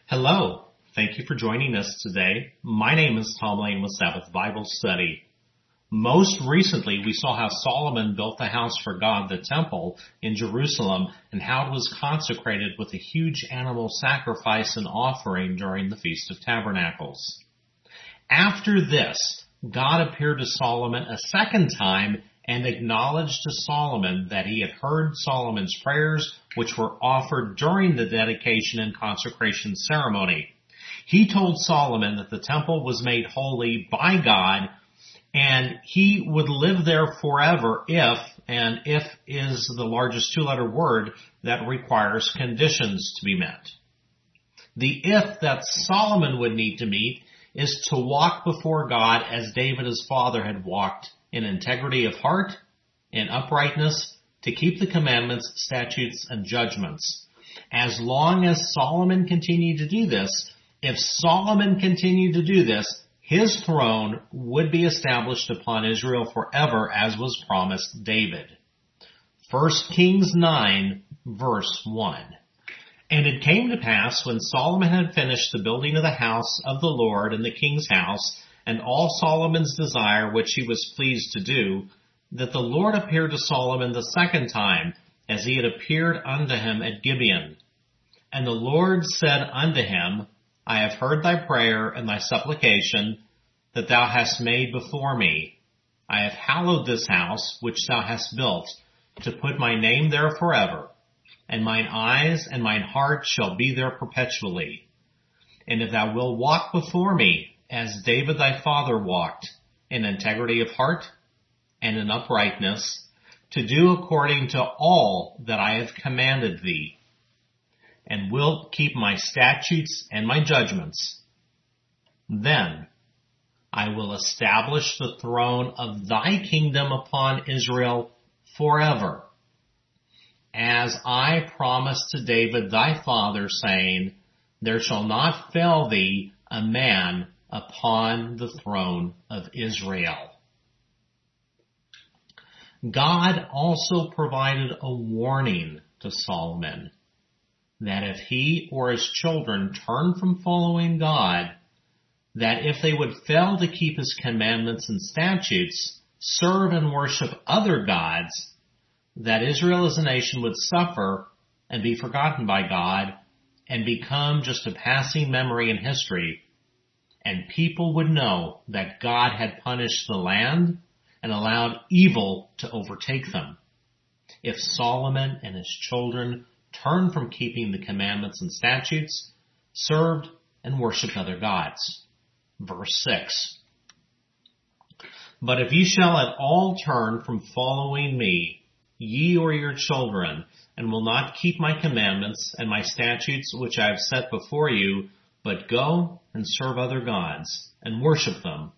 Hello. Thank you for joining us today. My name is Tom Lane with Sabbath Bible Study. Most recently, we saw how Solomon built the house for God, the temple in Jerusalem, and how it was consecrated with a huge animal sacrifice and offering during the Feast of Tabernacles. After this, God appeared to Solomon a second time and acknowledged to Solomon that he had heard Solomon's prayers, which were offered during the dedication and consecration ceremony. He told Solomon that the temple was made holy by God, and he would live there forever if is the largest two-letter word that requires conditions to be met. The if that Solomon would need to meet is to walk before God as David his father had walked, in integrity of heart, in uprightness, to keep the commandments, statutes, and judgments. As long as Solomon continued to do this, if Solomon continued to do this, his throne would be established upon Israel forever, as was promised David. 1 Kings 9, verse 1. And it came to pass, when Solomon had finished the building of the house of the Lord and the king's house, and all Solomon's desire which he was pleased to do, that the Lord appeared to Solomon the second time, as he had appeared unto him at Gibeon. And the Lord said unto him, I have heard thy prayer and thy supplication that thou hast made before me. I have hallowed this house which thou hast built, to put my name there forever, and mine eyes and mine heart shall be there perpetually. And if thou wilt walk before me, as David thy father walked, in integrity of heart and in uprightness, to do according to all that I have commanded thee, and wilt keep my statutes and my judgments, then I will establish the throne of thy kingdom upon Israel forever, as I promised to David thy father, saying, there shall not fail thee a man upon the throne of Israel. God also provided a warning to Solomon that if he or his children turned from following God, that if they would fail to keep his commandments and statutes, serve and worship other gods, that Israel as a nation would suffer and be forgotten by God and become just a passing memory in history, and people would know that God had punished the land and allowed evil to overtake them. If Solomon and his children turned from keeping the commandments and statutes, served and worshipped other gods. Verse 6. But if ye shall at all turn from following me, ye or your children, and will not keep my commandments and my statutes which I have set before you, but go and serve other gods and worship them,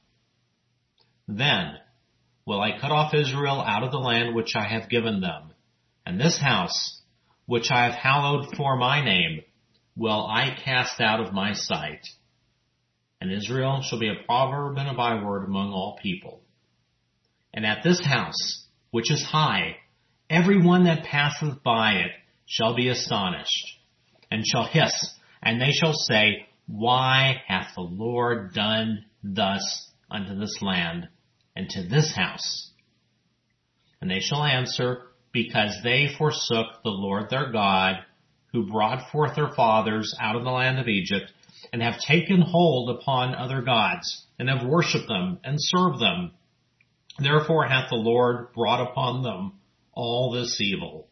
then will I cut off Israel out of the land which I have given them, and this house which I have hallowed for my name will I cast out of my sight. And Israel shall be a proverb and a byword among all people. And at this house, which is high, every one that passeth by it shall be astonished, and shall hiss, and they shall say, why hath the Lord done thus unto this land and to this house? And they shall answer, because they forsook the Lord their God, who brought forth their fathers out of the land of Egypt, and have taken hold upon other gods, and have worshipped them, and served them. Therefore hath the Lord brought upon them all this evil.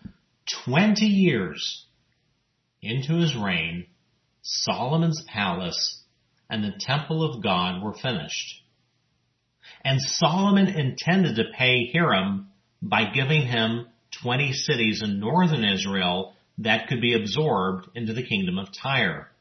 20 years into his reign, Solomon's palace and the temple of God were finished. And Solomon intended to pay Hiram by giving him 20 cities in northern Israel that could be absorbed into the kingdom of Tyre.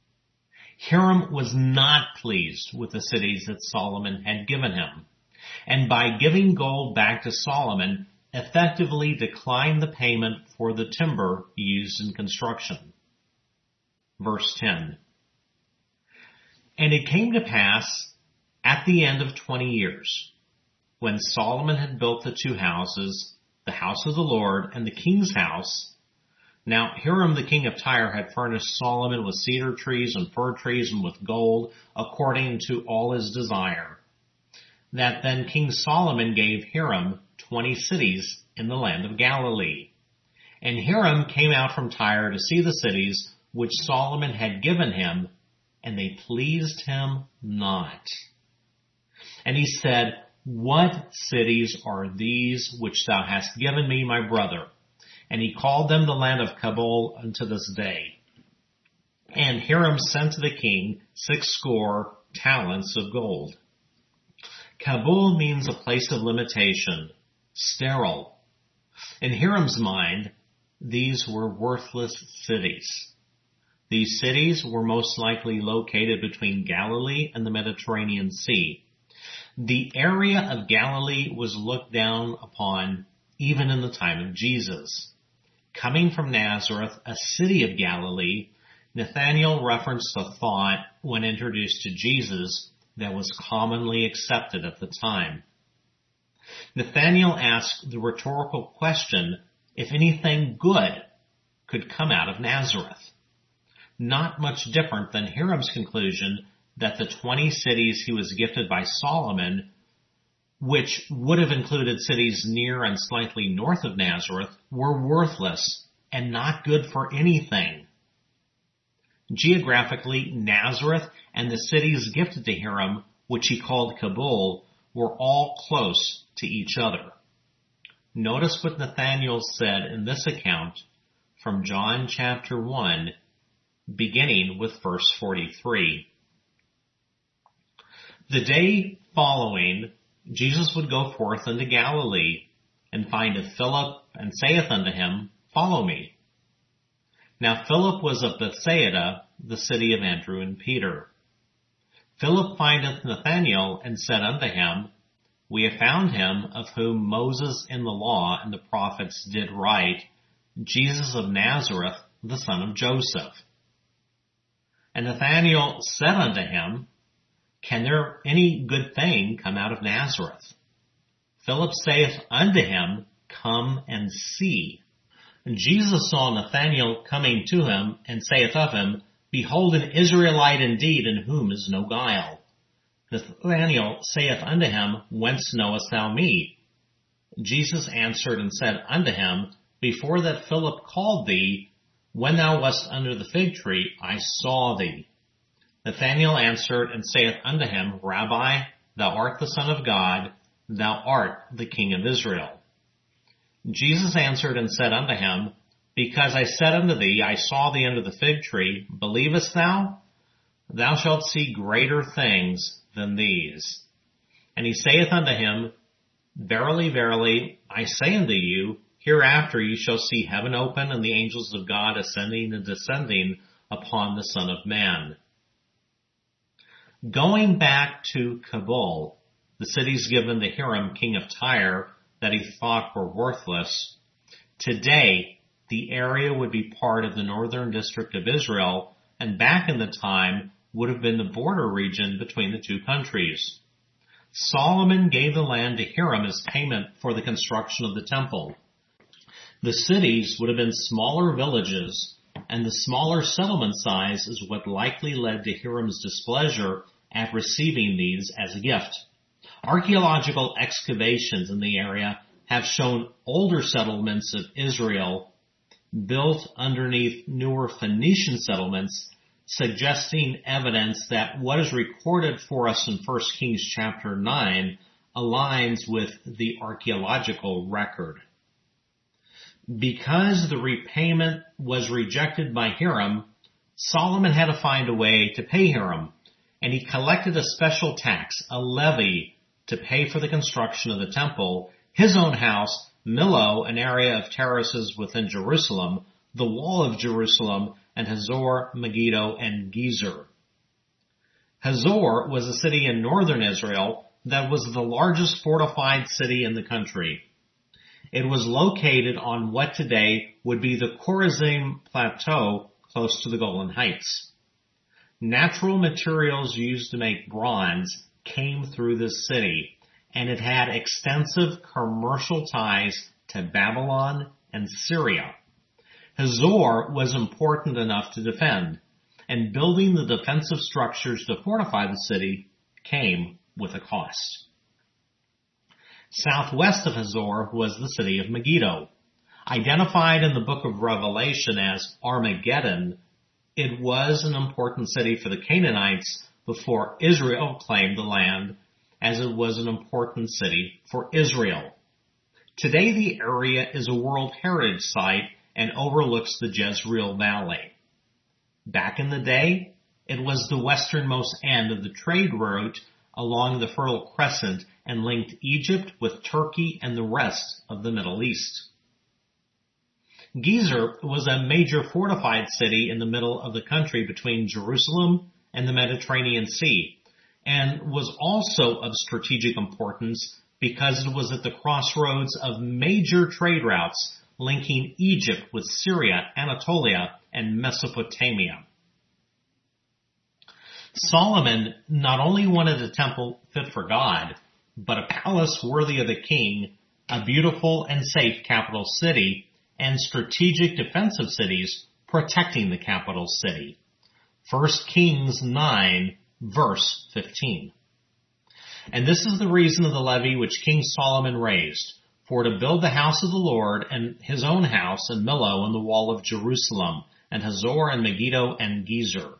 Hiram was not pleased with the cities that Solomon had given him, and by giving gold back to Solomon, effectively declined the payment for the timber used in construction. Verse 10. And it came to pass at the end of 20 years, when Solomon had built the two houses, the house of the Lord and the king's house, Now Hiram the king of Tyre had furnished Solomon with cedar trees and fir trees and with gold, according to all his desire. That then King Solomon gave Hiram 20 cities in the land of Galilee. And Hiram came out from Tyre to see the cities which Solomon had given him, and they pleased him not. And he said, What cities are these which thou hast given me, my brother? And he called them the land of Cabul unto this day. And Hiram sent to the king 60 talents of gold. Cabul means a place of limitation, sterile. In Hiram's mind, these were worthless cities. These cities were most likely located between Galilee and the Mediterranean Sea. The area of Galilee was looked down upon even in the time of Jesus. Coming from Nazareth, a city of Galilee, Nathanael referenced a thought when introduced to Jesus that was commonly accepted at the time. Nathanael asked the rhetorical question if anything good could come out of Nazareth. Not much different than Hiram's conclusion that the 20 cities he was gifted by Solomon, which would have included cities near and slightly north of Nazareth, were worthless and not good for anything. Geographically, Nazareth and the cities gifted to Hiram, which he called Cabul, were all close to each other. Notice what Nathanael said in this account from John chapter 1, beginning with verse 43. The day following, Jesus would go forth into Galilee, and findeth Philip, and saith unto him, Follow me. Now Philip was of Bethsaida, the city of Andrew and Peter. Philip findeth Nathanael, and said unto him, We have found him, of whom Moses in the law and the prophets did write, Jesus of Nazareth, the son of Joseph. And Nathanael said unto him, Can there any good thing come out of Nazareth? Philip saith unto him, Come and see. And Jesus saw Nathanael coming to him, and saith of him, Behold an Israelite indeed, in whom is no guile. Nathanael saith unto him, Whence knowest thou me? Jesus answered and said unto him, Before that Philip called thee, when thou wast under the fig tree, I saw thee. Nathanael answered and saith unto him, Rabbi, thou art the Son of God, thou art the King of Israel. Jesus answered and said unto him, Because I said unto thee, I saw thee under the fig tree, believest thou? Thou shalt see greater things than these. And he saith unto him, Verily, verily, I say unto you, hereafter you shall see heaven open, and the angels of God ascending and descending upon the Son of Man. Going back to Cabul, the cities given to Hiram, king of Tyre, that he thought were worthless, today the area would be part of the northern district of Israel, and back in the time would have been the border region between the two countries. Solomon gave the land to Hiram as payment for the construction of the temple. The cities would have been smaller villages, and the smaller settlement size is what likely led to Hiram's displeasure at receiving these as a gift. Archaeological excavations in the area have shown older settlements of Israel built underneath newer Phoenician settlements, suggesting evidence that what is recorded for us in 1 Kings chapter 9 aligns with the archaeological record. Because the repayment was rejected by Hiram, Solomon had to find a way to pay Hiram, and he collected a special tax, a levy, to pay for the construction of the temple, his own house, Millo, an area of terraces within Jerusalem, the wall of Jerusalem, and Hazor, Megiddo, and Gezer. Hazor was a city in northern Israel that was the largest fortified city in the country. It was located on what today would be the Chorazim Plateau, close to the Golan Heights. Natural materials used to make bronze came through this city, and it had extensive commercial ties to Babylon and Syria. Hazor was important enough to defend, and building the defensive structures to fortify the city came with a cost. Southwest of Hazor was the city of Megiddo. Identified in the book of Revelation as Armageddon, it was an important city for the Canaanites before Israel claimed the land, as it was an important city for Israel. Today the area is a World Heritage Site and overlooks the Jezreel Valley. Back in the day, it was the westernmost end of the trade route along the Fertile Crescent and linked Egypt with Turkey and the rest of the Middle East. Gezer was a major fortified city in the middle of the country between Jerusalem and the Mediterranean Sea, and was also of strategic importance because it was at the crossroads of major trade routes linking Egypt with Syria, Anatolia, and Mesopotamia. Solomon not only wanted a temple fit for God, but a palace worthy of the king, a beautiful and safe capital city, and strategic defensive cities protecting the capital city. 1 Kings 9, verse 15. And this is the reason of the levy which King Solomon raised, for to build the house of the Lord and his own house and Millo and the wall of Jerusalem, and Hazor and Megiddo and Gezer.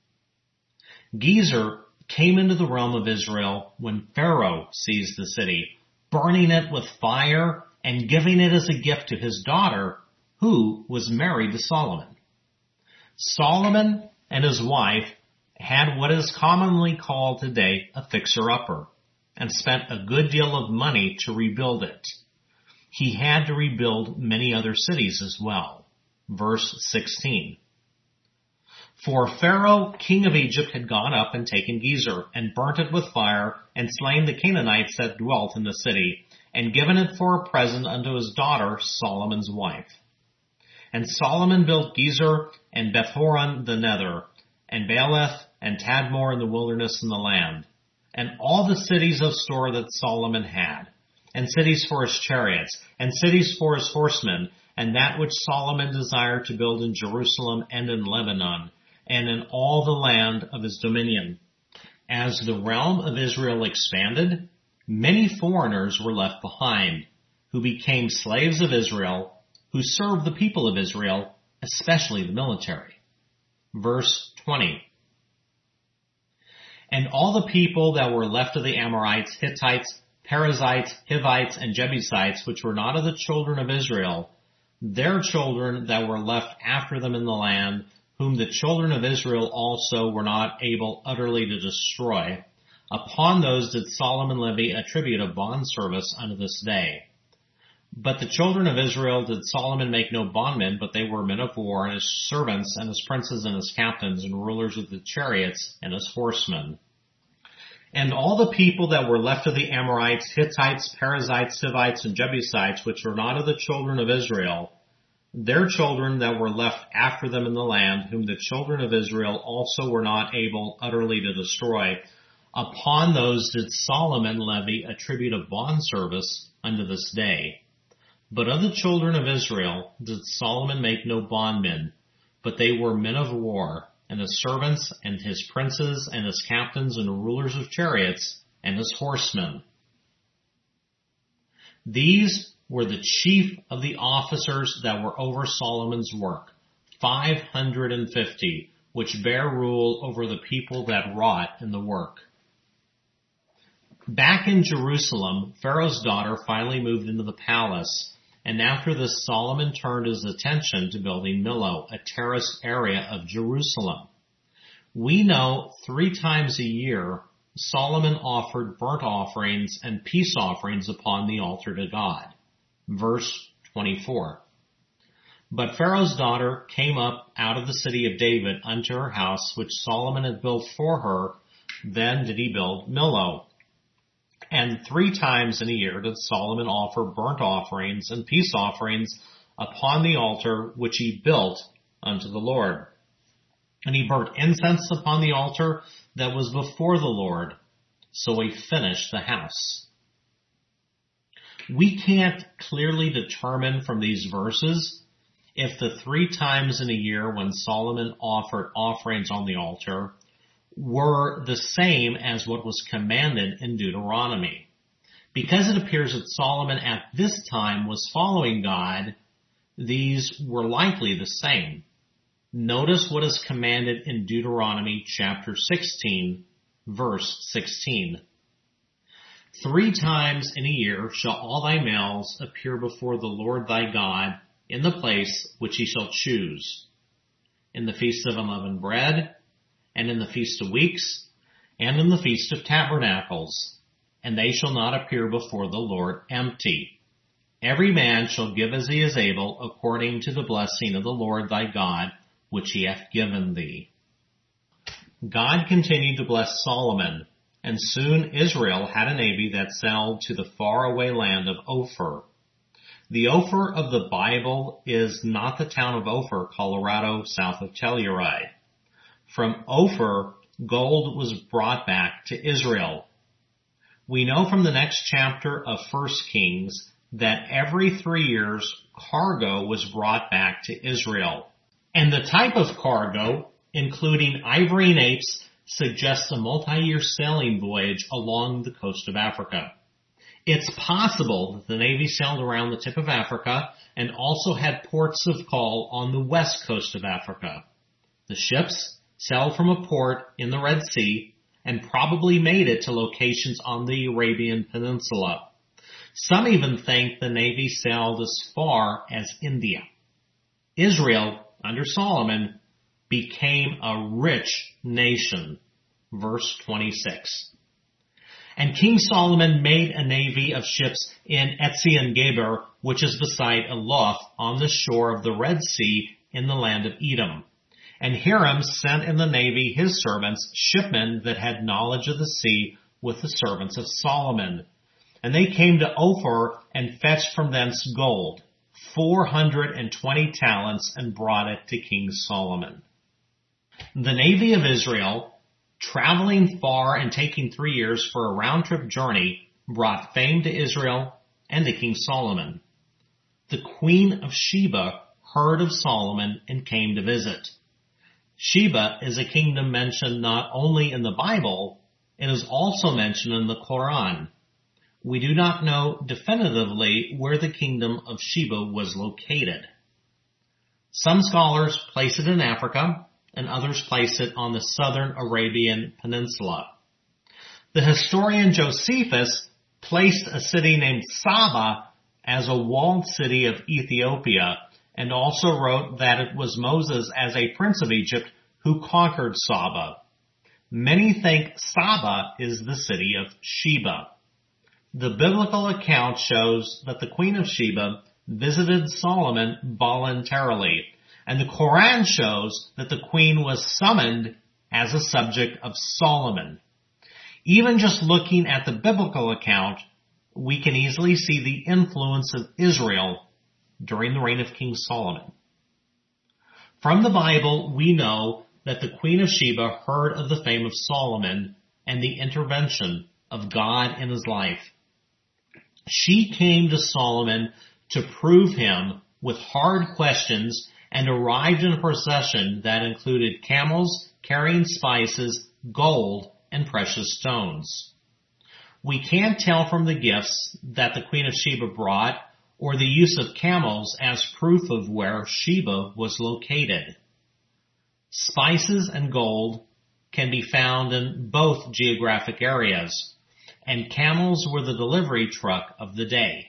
Gezer came into the realm of Israel when Pharaoh seized the city, burning it with fire and giving it as a gift to his daughter, who was married to Solomon. Solomon and his wife had what is commonly called today a fixer-upper, and spent a good deal of money to rebuild it. He had to rebuild many other cities as well. Verse 16. For Pharaoh, king of Egypt, had gone up and taken Gezer, and burnt it with fire, and slain the Canaanites that dwelt in the city, and given it for a present unto his daughter, Solomon's wife. And Solomon built Gezer, and Bethhoron the nether, and Baalath, and Tadmor in the wilderness in the land, and all the cities of store that Solomon had, and cities for his chariots, and cities for his horsemen, and that which Solomon desired to build in Jerusalem and in Lebanon, and in all the land of his dominion. As the realm of Israel expanded, many foreigners were left behind, who became slaves of Israel, who served the people of Israel, especially the military. Verse 20. And all the people that were left of the Amorites, Hittites, Perizzites, Hivites, and Jebusites, which were not of the children of Israel, their children that were left after them in the land, whom the children of Israel also were not able utterly to destroy, upon those did Solomon levy a tribute of bondservice unto this day. But the children of Israel did Solomon make no bondmen, but they were men of war, and his servants, and his princes, and his captains, and rulers of the chariots, and his horsemen. And all the people that were left of the Amorites, Hittites, Perizzites, Hivites, and Jebusites, which were not of the children of Israel, their children that were left after them in the land, whom the children of Israel also were not able utterly to destroy, upon those did Solomon levy a tribute of bondservice unto this day. But of the children of Israel did Solomon make no bondmen, but they were men of war, and his servants, and his princes, and his captains, and rulers of chariots, and his horsemen. These were the chief of the officers that were over Solomon's work, 550, which bear rule over the people that wrought in the work. Back in Jerusalem, Pharaoh's daughter finally moved into the palace, and after this Solomon turned his attention to building Millo, a terraced area of Jerusalem. We know 3 times a year Solomon offered burnt offerings and peace offerings upon the altar to God. Verse 24. But Pharaoh's daughter came up out of the city of David unto her house, which Solomon had built for her. Then did he build Millo. And 3 times in a year did Solomon offer burnt offerings and peace offerings upon the altar which he built unto the Lord. And he burnt incense upon the altar that was before the Lord. So he finished the house. We can't clearly determine from these verses if the 3 times in a year when Solomon offered offerings on the altar were the same as what was commanded in Deuteronomy. Because it appears that Solomon at this time was following God, these were likely the same. Notice what is commanded in Deuteronomy chapter 16, verse 16. 3 times in a year shall all thy males appear before the Lord thy God in the place which he shall choose, in the feast of unleavened bread, and in the feast of weeks, and in the feast of tabernacles, and they shall not appear before the Lord empty. Every man shall give as he is able, according to the blessing of the Lord thy God, which he hath given thee. God continued to bless Solomon, and soon Israel had a navy that sailed to the faraway land of Ophir. The Ophir of the Bible is not the town of Ophir, Colorado, south of Telluride. From Ophir, gold was brought back to Israel. We know from the next chapter of 1 Kings that every 3 years cargo was brought back to Israel. And the type of cargo, including ivory and apes, suggests a multi-year sailing voyage along the coast of Africa. It's possible that the Navy sailed around the tip of Africa and also had ports of call on the west coast of Africa. The ships sailed from a port in the Red Sea and probably made it to locations on the Arabian Peninsula. Some even think the Navy sailed as far as India. Israel, under Solomon, became a rich nation. Verse 26. And King Solomon made a navy of ships in Ezion-Geber, which is beside Eloth, on the shore of the Red Sea in the land of Edom. And Hiram sent in the navy his servants, shipmen that had knowledge of the sea, with the servants of Solomon. And they came to Ophir and fetched from thence gold, 420 talents, and brought it to King Solomon. The navy of Israel, traveling far and taking 3 years for a round-trip journey, brought fame to Israel and to King Solomon. The Queen of Sheba heard of Solomon and came to visit. Sheba is a kingdom mentioned not only in the Bible, it is also mentioned in the Quran. We do not know definitively where the kingdom of Sheba was located. Some scholars place it in Africa, and others place it on the southern Arabian Peninsula. The historian Josephus placed a city named Saba as a walled city of Ethiopia, and also wrote that it was Moses as a prince of Egypt who conquered Saba. Many think Saba is the city of Sheba. The biblical account shows that the Queen of Sheba visited Solomon voluntarily, and the Quran shows that the queen was summoned as a subject of Solomon. Even just looking at the biblical account, we can easily see the influence of Israel during the reign of King Solomon. From the Bible, we know that the Queen of Sheba heard of the fame of Solomon and the intervention of God in his life. She came to Solomon to prove him with hard questions and arrived in a procession that included camels carrying spices, gold, and precious stones. We can't tell from the gifts that the Queen of Sheba brought or the use of camels as proof of where Sheba was located. Spices and gold can be found in both geographic areas, and camels were the delivery truck of the day.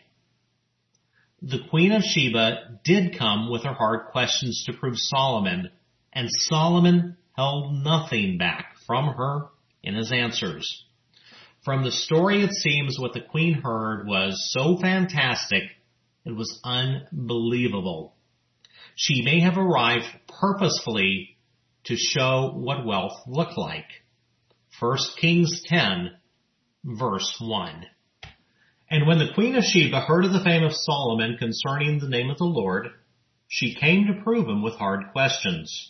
The Queen of Sheba did come with her hard questions to prove Solomon, and Solomon held nothing back from her in his answers. From the story, it seems what the queen heard was so fantastic, it was unbelievable. She may have arrived purposefully to show what wealth looked like. 1 Kings 10, verse 1. And when the Queen of Sheba heard of the fame of Solomon concerning the name of the Lord, she came to prove him with hard questions.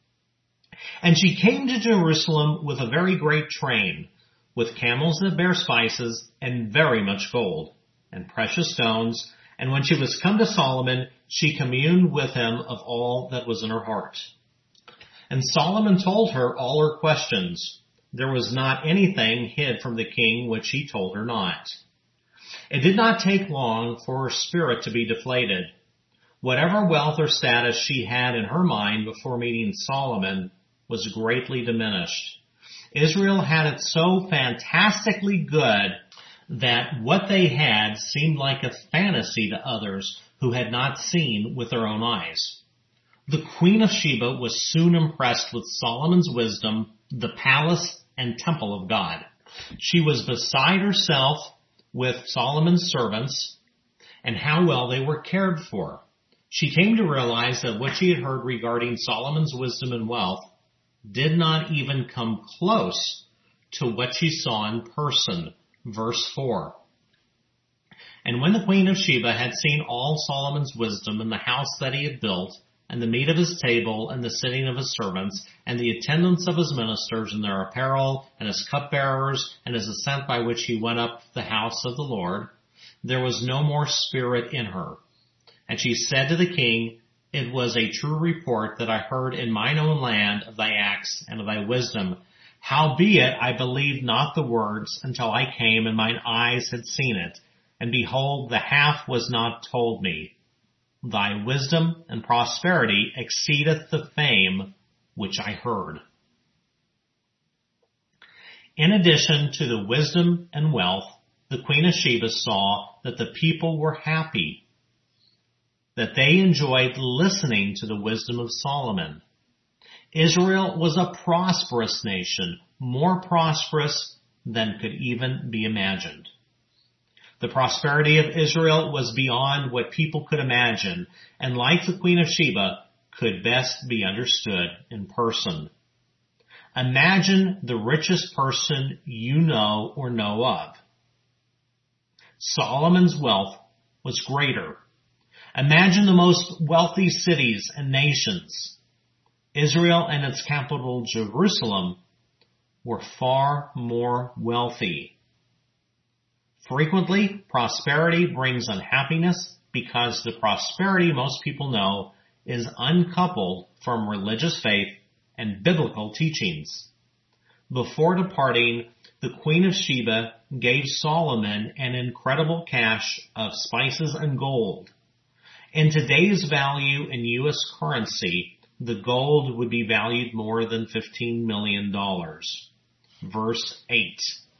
And she came to Jerusalem with a very great train, with camels that bear spices, and very much gold, and precious stones, And when she was come to Solomon, she communed with him of all that was in her heart. And Solomon told her all her questions. There was not anything hid from the king which he told her not. It did not take long for her spirit to be deflated. Whatever wealth or status she had in her mind before meeting Solomon was greatly diminished. Israel had it so fantastically good that what they had seemed like a fantasy to others who had not seen with their own eyes. The Queen of Sheba was soon impressed with Solomon's wisdom, the palace and temple of God. She was beside herself with Solomon's servants and how well they were cared for. She came to realize that what she had heard regarding Solomon's wisdom and wealth did not even come close to what she saw in person. Verse 4. And when the Queen of Sheba had seen all Solomon's wisdom and the house that he had built, and the meat of his table, and the sitting of his servants, and the attendance of his ministers, and their apparel, and his cupbearers, and his ascent by which he went up the house of the Lord, there was no more spirit in her. And she said to the king, It was a true report that I heard in mine own land of thy acts and of thy wisdom. Howbeit I believed not the words until I came and mine eyes had seen it. And behold, the half was not told me. Thy wisdom and prosperity exceedeth the fame which I heard. In addition to the wisdom and wealth, the Queen of Sheba saw that the people were happy, that they enjoyed listening to the wisdom of Solomon. Israel was a prosperous nation, more prosperous than could even be imagined. The prosperity of Israel was beyond what people could imagine, and like the Queen of Sheba, could best be understood in person. Imagine the richest person you know or know of. Solomon's wealth was greater. Imagine the most wealthy cities and nations. Israel and its capital, Jerusalem, were far more wealthy. Frequently, prosperity brings unhappiness because the prosperity most people know is uncoupled from religious faith and biblical teachings. Before departing, the Queen of Sheba gave Solomon an incredible cache of spices and gold. In today's value in U.S. currency, the gold would be valued more than $15 million. Verse 8.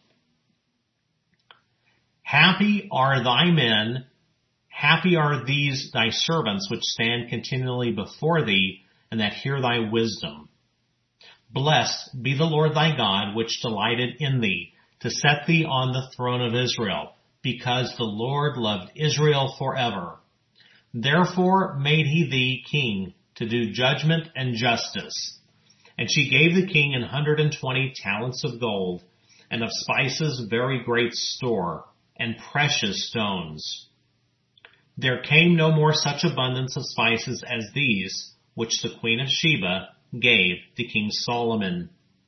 Happy are thy men, happy are these thy servants which stand continually before thee, and that hear thy wisdom. Blessed be the Lord thy God, which delighted in thee, to set thee on the throne of Israel, because the Lord loved Israel forever. Therefore made he thee king, to do judgment and justice. And she gave the king 120 talents of gold, and of spices very great store, and precious stones. There came no more such abundance of spices as these, which the Queen of Sheba gave to King Solomon.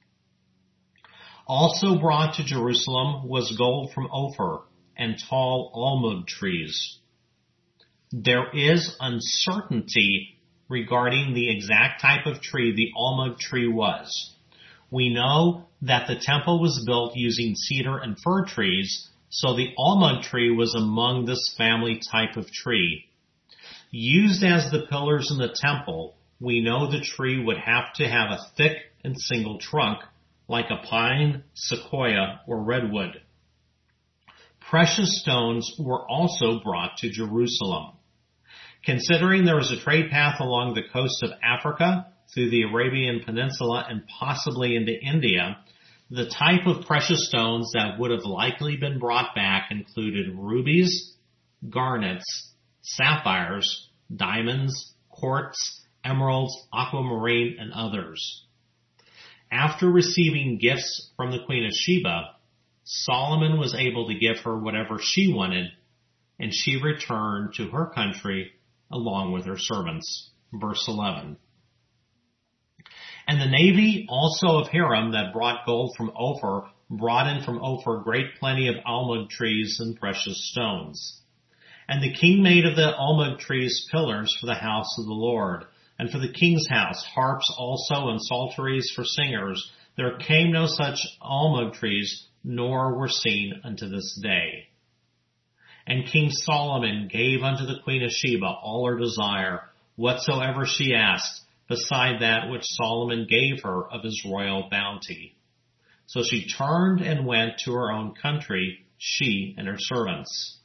Also brought to Jerusalem was gold from Ophir, and tall almug trees. There is uncertainty regarding the exact type of tree the almug tree was. We know that the temple was built using cedar and fir trees, so the almug tree was among this family type of tree. Used as the pillars in the temple, we know the tree would have to have a thick and single trunk, like a pine, sequoia, or redwood. Precious stones were also brought to Jerusalem. Considering there was a trade path along the coast of Africa, through the Arabian Peninsula, and possibly into India, the type of precious stones that would have likely been brought back included rubies, garnets, sapphires, diamonds, quartz, emeralds, aquamarine, and others. After receiving gifts from the Queen of Sheba, Solomon was able to give her whatever she wanted, and she returned to her country along with her servants. Verse 11. And the navy also of Hiram that brought gold from Ophir brought in from Ophir great plenty of almug trees and precious stones. And the king made of the almug trees pillars for the house of the Lord, and for the king's house harps also and psalteries for singers. There came no such almug trees, nor were seen unto this day. And King Solomon gave unto the queen of Sheba all her desire, whatsoever she asked, beside that which Solomon gave her of his royal bounty. So she turned and went to her own country, she and her servants.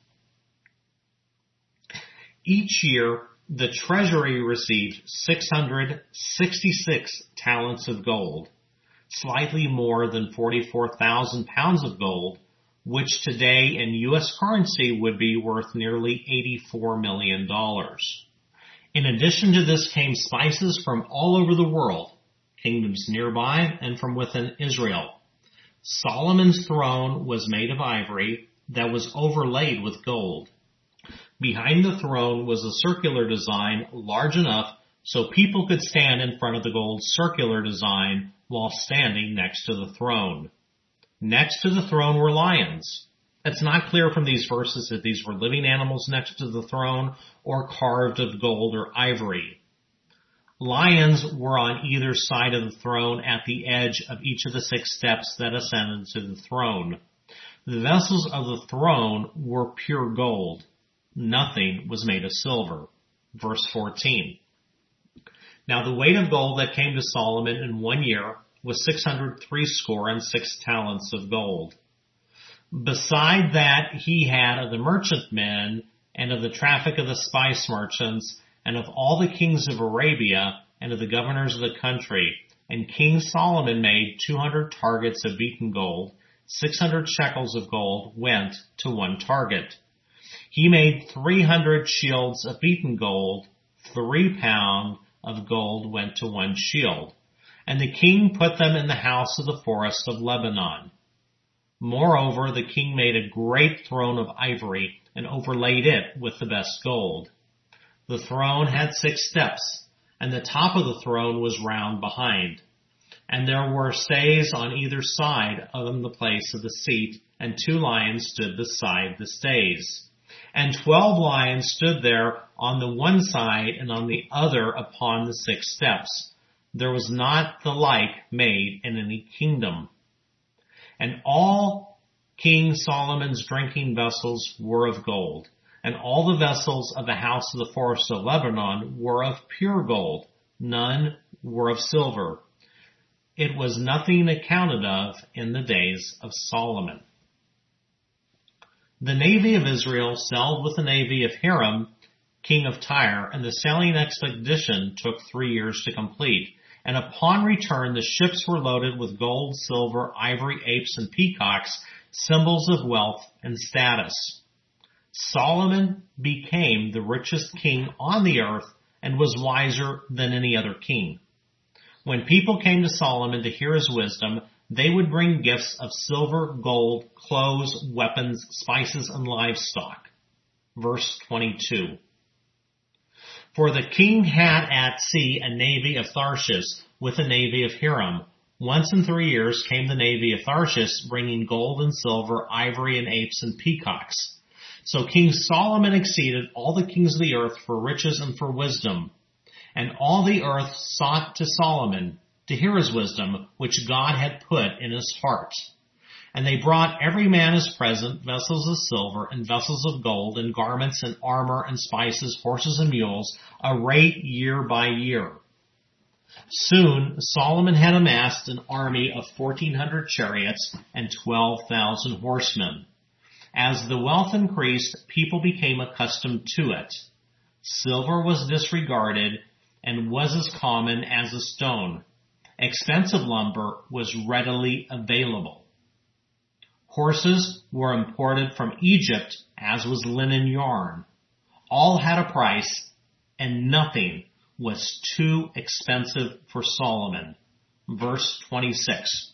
Each year, the treasury received 666 talents of gold, slightly more than 44,000 pounds of gold, which today in U.S. currency would be worth nearly $84 million. In addition to this came spices from all over the world, kingdoms nearby and from within Israel. Solomon's throne was made of ivory that was overlaid with gold. Behind the throne was a circular design large enough so people could stand in front of the gold circular design while standing next to the throne. Next to the throne were lions. It's not clear from these verses if these were living animals next to the throne or carved of gold or ivory. Lions were on either side of the throne at the edge of each of the 6 steps that ascended to the throne. The vessels of the throne were pure gold. Nothing was made of silver. Verse 14. Now the weight of gold that came to Solomon in 1 year was 666 talents of gold. Beside that he had of the merchantmen and of the traffic of the spice merchants and of all the kings of Arabia and of the governors of the country. And King Solomon made 200 targets of beaten gold. 600 shekels of gold went to one target. He made 300 shields of beaten gold. 3 pounds of gold went to one shield. And the king put them in the house of the forest of Lebanon. Moreover, the king made a great throne of ivory and overlaid it with the best gold. The throne had 6 steps, and the top of the throne was round behind. And there were stays on either side of the place of the seat, and 2 lions stood beside the stays. And 12 lions stood there on the one side and on the other upon the 6 steps. There was not the like made in any kingdom. And all King Solomon's drinking vessels were of gold, and all the vessels of the house of the forest of Lebanon were of pure gold. None were of silver. It was nothing accounted of in the days of Solomon. The navy of Israel sailed with the navy of Hiram, king of Tyre, and the sailing expedition took 3 years to complete. And upon return, the ships were loaded with gold, silver, ivory, apes, and peacocks, symbols of wealth and status. Solomon became the richest king on the earth and was wiser than any other king. When people came to Solomon to hear his wisdom, they would bring gifts of silver, gold, clothes, weapons, spices, and livestock. Verse 22. For the king had at sea a navy of Tarshish with a navy of Hiram. Once in 3 years came the navy of Tarshish, bringing gold and silver, ivory and apes and peacocks. So King Solomon exceeded all the kings of the earth for riches and for wisdom. And all the earth sought to Solomon to hear his wisdom, which God had put in his heart. And they brought every man his present, vessels of silver and vessels of gold and garments and armor and spices, horses and mules, a rate year by year. Soon Solomon had amassed an army of 1,400 chariots and 12,000 horsemen. As the wealth increased, people became accustomed to it. Silver was disregarded and was as common as a stone. Expensive lumber was readily available. Horses were imported from Egypt, as was linen yarn. All had a price, and nothing was too expensive for Solomon. Verse 26.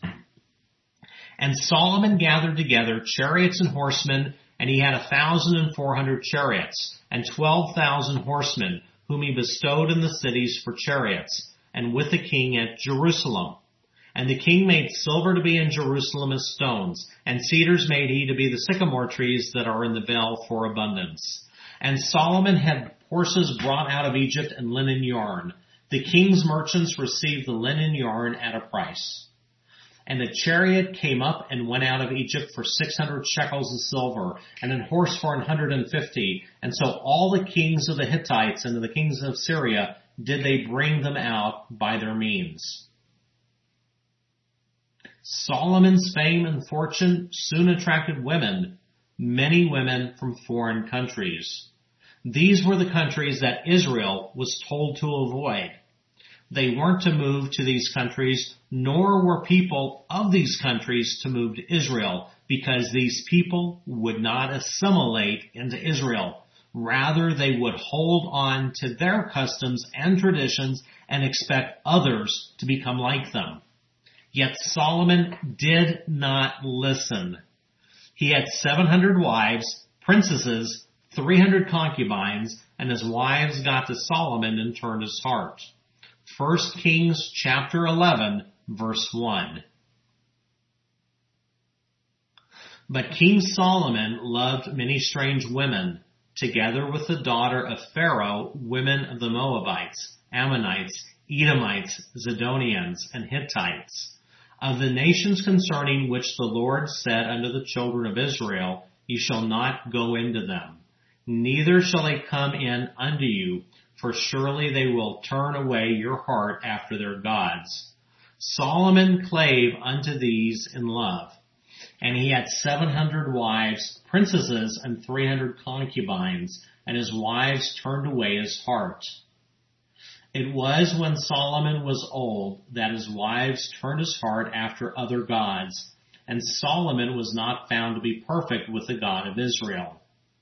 And Solomon gathered together chariots and horsemen, and he had 1,400 chariots, and 12,000 horsemen, whom he bestowed in the cities for chariots, and with the king at Jerusalem. And the king made silver to be in Jerusalem as stones, and cedars made he to be the sycamore trees that are in the vale for abundance. And Solomon had horses brought out of Egypt and linen yarn. The king's merchants received the linen yarn at a price. And a chariot came up and went out of Egypt for 600 shekels of silver, and an horse for 150. And so all the kings of the Hittites and the kings of Syria did they bring them out by their means. Solomon's fame and fortune soon attracted women, many women from foreign countries. These were the countries that Israel was told to avoid. They weren't to move to these countries, nor were people of these countries to move to Israel, because these people would not assimilate into Israel. Rather, they would hold on to their customs and traditions and expect others to become like them. Yet Solomon did not listen. He had 700 wives, princesses, 300 concubines, and his wives got to Solomon and turned his heart. 1 Kings chapter 11, verse 1. But King Solomon loved many strange women, together with the daughter of Pharaoh, women of the Moabites, Ammonites, Edomites, Zidonians, and Hittites, of the nations concerning which the Lord said unto the children of Israel, Ye shall not go into them, neither shall they come in unto you, for surely they will turn away your heart after their gods. Solomon clave unto these in love, and he had 700 wives, princesses, and 300 concubines, and his wives turned away his heart. It was when Solomon was old that his wives turned his heart after other gods, and Solomon was not found to be perfect with the God of Israel.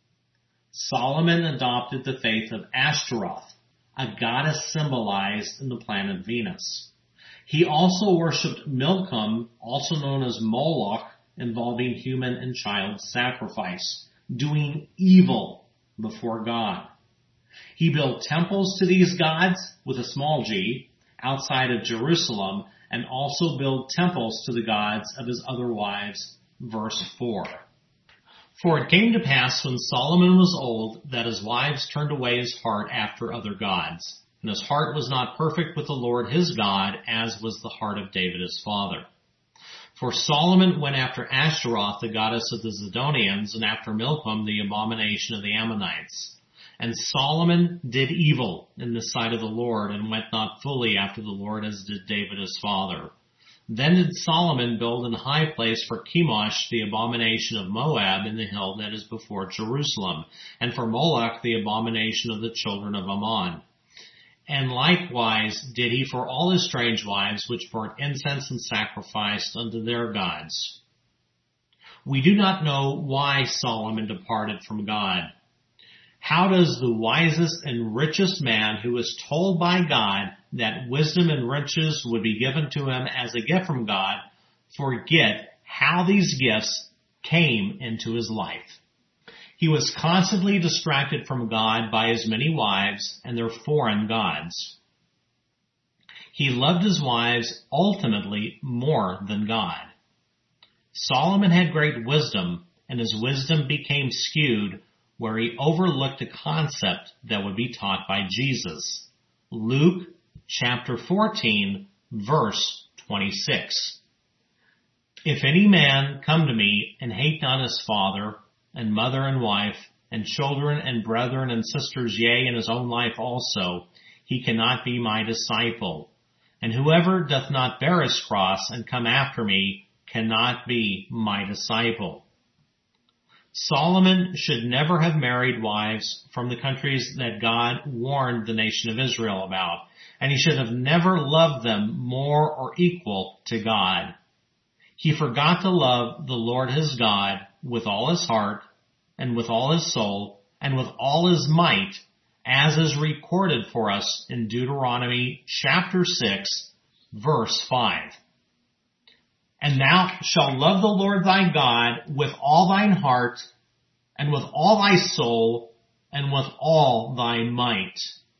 Solomon adopted the faith of Ashtaroth, a goddess symbolized in the planet Venus. He also worshipped Milcom, also known as Moloch, involving human and child sacrifice, doing evil before God. He built temples to these gods with a small g outside of Jerusalem, and also built temples to the gods of his other wives. Verse 4. For it came to pass when Solomon was old that his wives turned away his heart after other gods, and his heart was not perfect with the Lord his God, as was the heart of David his father. For Solomon went after Ashtaroth, the goddess of the Zidonians, and after Milcom, the abomination of the Ammonites. And Solomon did evil in the sight of the Lord, and went not fully after the Lord, as did David his father. Then did Solomon build an high place for Chemosh, the abomination of Moab, in the hill that is before Jerusalem, and for Moloch, the abomination of the children of Ammon. And likewise did he for all his strange wives, which burnt incense and sacrificed unto their gods. We do not know why Solomon departed from God. How does the wisest and richest man, who was told by God that wisdom and riches would be given to him as a gift from God, forget how these gifts came into his life? He was constantly distracted from God by his many wives and their foreign gods. He loved his wives ultimately more than God. Solomon had great wisdom, and his wisdom became skewed where he overlooked a concept that would be taught by Jesus. Luke chapter 14, verse 26. If any man come to me and hate not his father and mother and wife and children and brethren and sisters, yea, and his own life also, he cannot be my disciple. And whoever doth not bear his cross and come after me cannot be my disciple. Solomon should never have married wives from the countries that God warned the nation of Israel about, and he should have never loved them more or equal to God. He forgot to love the Lord his God with all his heart and with all his soul and with all his might, as is recorded for us in Deuteronomy chapter 6, verse 5. And thou shalt love the Lord thy God with all thine heart, and with all thy soul, and with all thy might.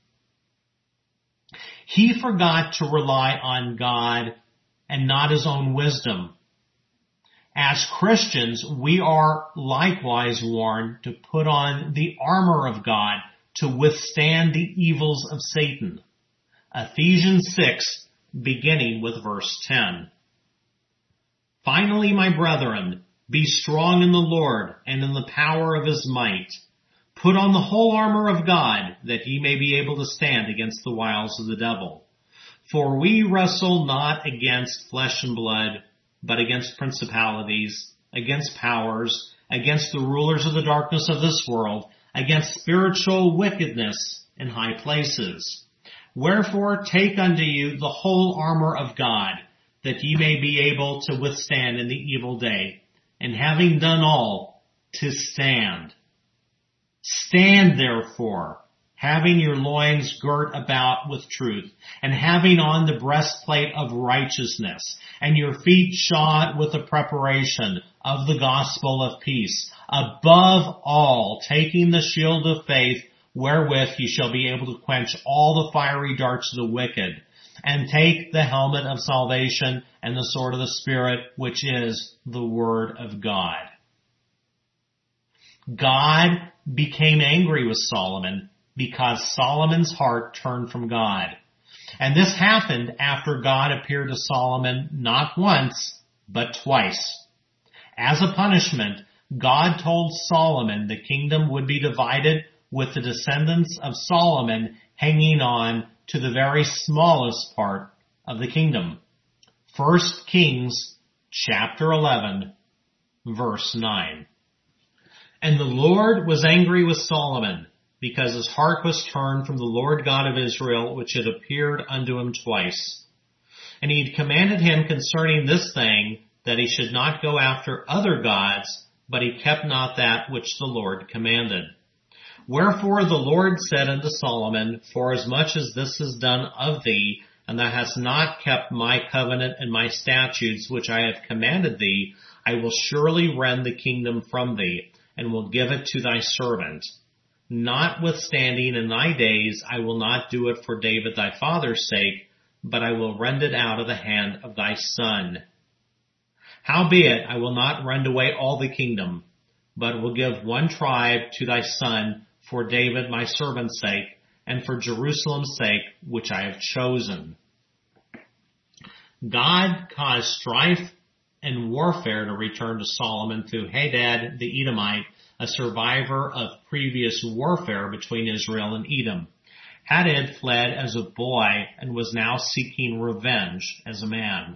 He forgot to rely on God and not his own wisdom. As Christians, we are likewise warned to put on the armor of God to withstand the evils of Satan. Ephesians 6, beginning with verse 10. Finally, my brethren, be strong in the Lord and in the power of his might. Put on the whole armor of God, that ye may be able to stand against the wiles of the devil. For we wrestle not against flesh and blood, but against principalities, against powers, against the rulers of the darkness of this world, against spiritual wickedness in high places. Wherefore take unto you the whole armor of God, that ye may be able to withstand in the evil day, and having done all, to stand. Stand therefore, having your loins girt about with truth, and having on the breastplate of righteousness, and your feet shod with the preparation of the gospel of peace. Above all, taking the shield of faith, wherewith ye shall be able to quench all the fiery darts of the wicked, and take the helmet of salvation and the sword of the Spirit, which is the word of God. God became angry with Solomon because Solomon's heart turned from God. And this happened after God appeared to Solomon not once, but twice. As a punishment, God told Solomon the kingdom would be divided with the descendants of Solomon hanging on to the very smallest part of the kingdom. 1 Kings chapter 11, verse 9. And the Lord was angry with Solomon, because his heart was turned from the Lord God of Israel, which had appeared unto him twice. And he had commanded him concerning this thing, that he should not go after other gods, but he kept not that which the Lord commanded. Wherefore the Lord said unto Solomon, Forasmuch as this is done of thee, and thou hast not kept my covenant and my statutes which I have commanded thee, I will surely rend the kingdom from thee, and will give it to thy servant. Notwithstanding in thy days I will not do it for David thy father's sake, but I will rend it out of the hand of thy son. Howbeit I will not rend away all the kingdom, but will give one tribe to thy son for David my servant's sake, and for Jerusalem's sake, which I have chosen. God caused strife and warfare to return to Solomon through Hadad the Edomite, a survivor of previous warfare between Israel and Edom. Hadad fled as a boy and was now seeking revenge as a man.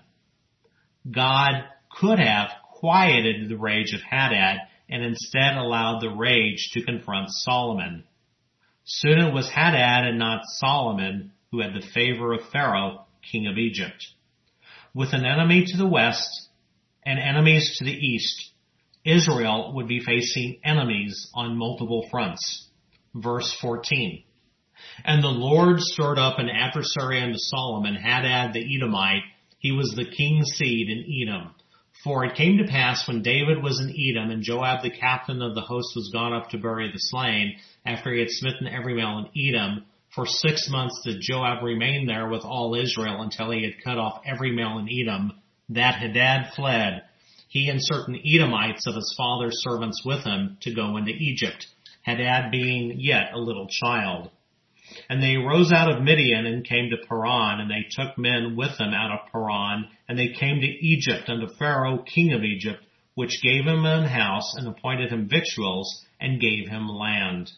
God could have quieted the rage of Hadad and instead allowed the rage to confront Solomon. Soon it was Hadad and not Solomon who had the favor of Pharaoh, king of Egypt. With an enemy to the west and enemies to the east, Israel would be facing enemies on multiple fronts. Verse 14. And the Lord stirred up an adversary unto Solomon, Hadad the Edomite. He was the king's seed in Edom. For it came to pass when David was in Edom, and Joab the captain of the host was gone up to bury the slain, after he had smitten every male in Edom, for 6 months did Joab remain there with all Israel until he had cut off every male in Edom, that Hadad fled, he and certain Edomites of his father's servants with him, to go into Egypt, Hadad being yet a little child. And they rose out of Midian and came to Paran, and they took men with them out of Paran, and they came to Egypt unto Pharaoh, king of Egypt, which gave him an house, and appointed him victuals, and gave him land.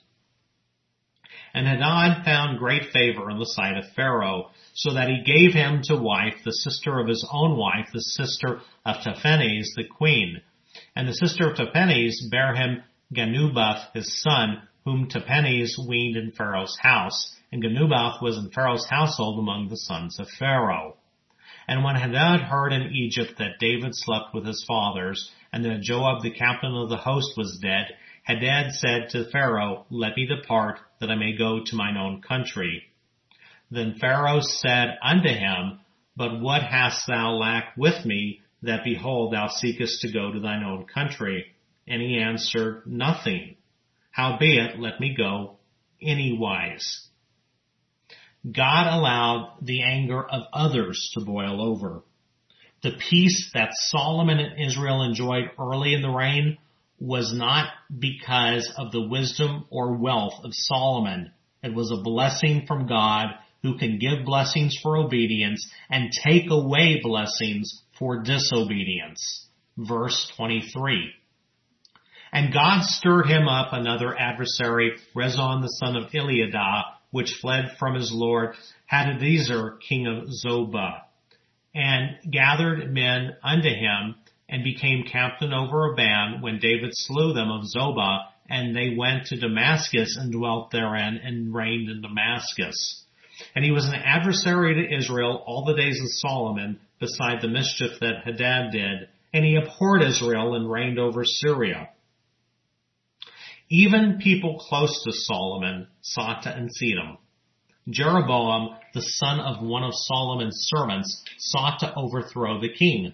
And Hadad found great favor in the sight of Pharaoh, so that he gave him to wife the sister of his own wife, the sister of Taphanes the queen. And the sister of Taphanes bare him Genubath his son, whom Taphanes weaned in Pharaoh's house, and Genubath was in Pharaoh's household among the sons of Pharaoh. And when Hadad heard in Egypt that David slept with his fathers, and that Joab the captain of the host was dead, Hadad said to Pharaoh, Let me depart, that I may go to mine own country. Then Pharaoh said unto him, But what hast thou lacked with me, that behold thou seekest to go to thine own country? And he answered, Nothing. Howbeit, let me go anywise. God allowed the anger of others to boil over. The peace that Solomon and Israel enjoyed early in the reign was not because of the wisdom or wealth of Solomon. It was a blessing from God, who can give blessings for obedience and take away blessings for disobedience. Verse 23. And God stirred him up another adversary, Rezon the son of Eliadah, which fled from his lord Hadadezer, king of Zobah, and gathered men unto him, and became captain over a band when David slew them of Zobah, and they went to Damascus and dwelt therein and reigned in Damascus. And he was an adversary to Israel all the days of Solomon, beside the mischief that Hadad did, and he abhorred Israel and reigned over Syria. Even people close to Solomon sought to unseat him. Jeroboam, the son of one of Solomon's servants, sought to overthrow the king.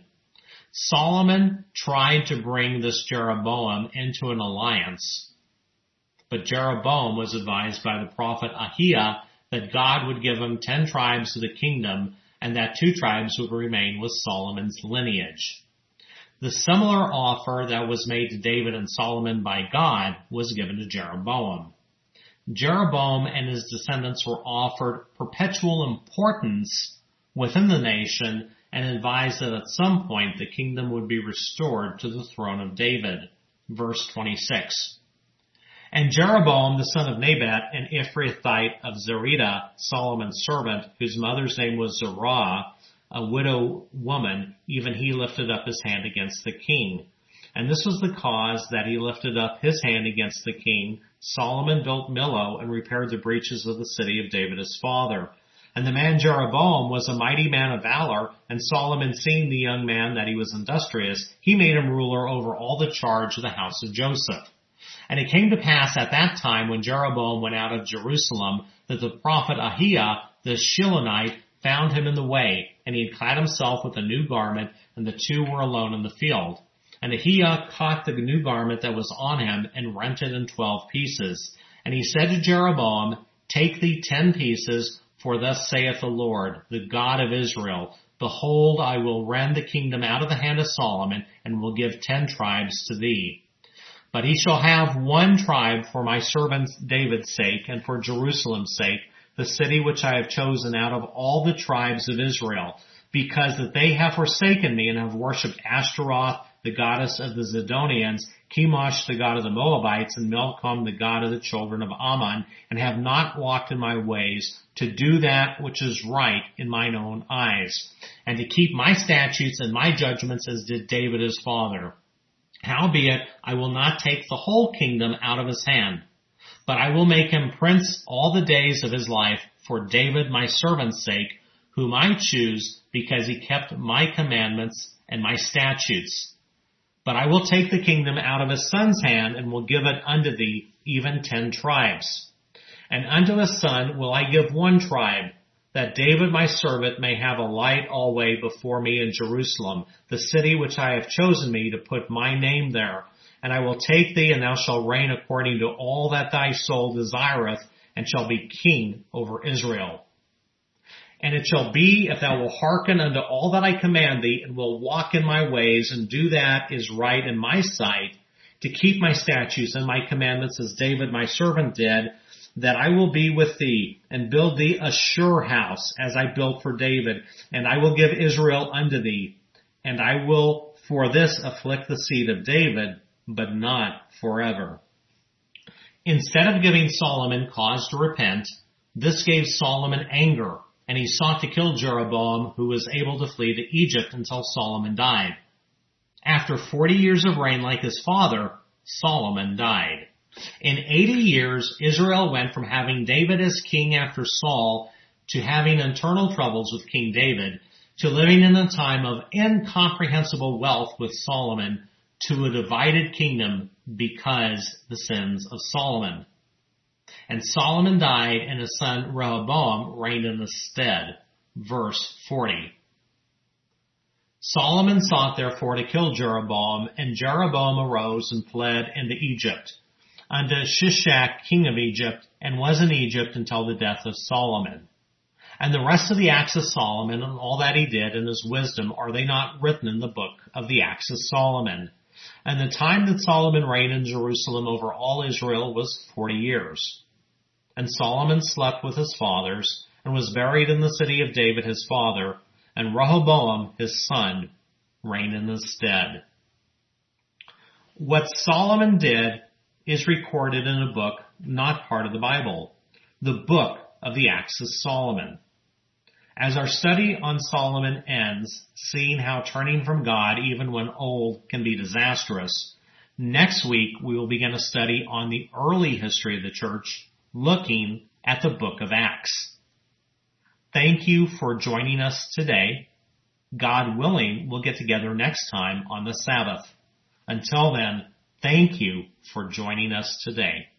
Solomon tried to bring this Jeroboam into an alliance, but Jeroboam was advised by the prophet Ahiah that God would give him 10 tribes of the kingdom, and that 2 tribes would remain with Solomon's lineage. The similar offer that was made to David and Solomon by God was given to Jeroboam. Jeroboam and his descendants were offered perpetual importance within the nation and advised that at some point the kingdom would be restored to the throne of David. Verse 26. And Jeroboam, the son of Nebat, an Ephrathite of Zerida, Solomon's servant, whose mother's name was Zerah, a widow woman, even he lifted up his hand against the king. And this was the cause that he lifted up his hand against the king. Solomon built Millo and repaired the breaches of the city of David his father. And the man Jeroboam was a mighty man of valor, and Solomon, seeing the young man that he was industrious, he made him ruler over all the charge of the house of Joseph. And it came to pass at that time, when Jeroboam went out of Jerusalem, that the prophet Ahiah the Shilonite found him in the way, and he had clad himself with a new garment, and the 2 were alone in the field. And Ahiah caught the new garment that was on him, and rent it in 12 pieces. And he said to Jeroboam, Take thee 10 pieces, for thus saith the Lord, the God of Israel, Behold, I will rend the kingdom out of the hand of Solomon, and will give 10 tribes to thee. But he shall have 1 tribe for my servant David's sake, and for Jerusalem's sake, the city which I have chosen out of all the tribes of Israel, because that they have forsaken me and have worshipped Ashtaroth, the goddess of the Zidonians, Chemosh, the god of the Moabites, and Milcom, the god of the children of Ammon, and have not walked in my ways, to do that which is right in mine own eyes, and to keep my statutes and my judgments as did David his father. Howbeit, I will not take the whole kingdom out of his hand, but I will make him prince all the days of his life for David my servant's sake, whom I choose, because he kept my commandments and my statutes. But I will take the kingdom out of his son's hand, and will give it unto thee, even 10 tribes. And unto his son will I give 1 tribe, that David my servant may have a light alway before me in Jerusalem, the city which I have chosen me to put my name there. And I will take thee, and thou shalt reign according to all that thy soul desireth, and shall be king over Israel. And it shall be, if thou wilt hearken unto all that I command thee, and will walk in my ways, and do that is right in my sight, to keep my statutes and my commandments as David my servant did, that I will be with thee, and build thee a sure house, as I built for David, and I will give Israel unto thee. And I will for this afflict the seed of David, but not forever. Instead of giving Solomon cause to repent, this gave Solomon anger, and he sought to kill Jeroboam, who was able to flee to Egypt until Solomon died. After 40 years of reign like his father, Solomon died. In 80 years, Israel went from having David as king after Saul to having internal troubles with King David, to living in a time of incomprehensible wealth with Solomon, to a divided kingdom because the sins of Solomon. And Solomon died, and his son Rehoboam reigned in his stead. Verse 40. Solomon sought therefore to kill Jeroboam, and Jeroboam arose and fled into Egypt, unto Shishak king of Egypt, and was in Egypt until the death of Solomon. And the rest of the acts of Solomon and all that he did and his wisdom, are they not written in the book of the acts of Solomon? And the time that Solomon reigned in Jerusalem over all Israel was 40 years. And Solomon slept with his fathers and was buried in the city of David his father, and Rehoboam his son reigned in his stead. What Solomon did is recorded in a book not part of the Bible, the book of the Acts of Solomon. As our study on Solomon ends, seeing how turning from God, even when old, can be disastrous, next week we will begin a study on the early history of the church, looking at the book of Acts. Thank you for joining us today. God willing, we'll get together next time on the Sabbath. Until then, thank you for joining us today.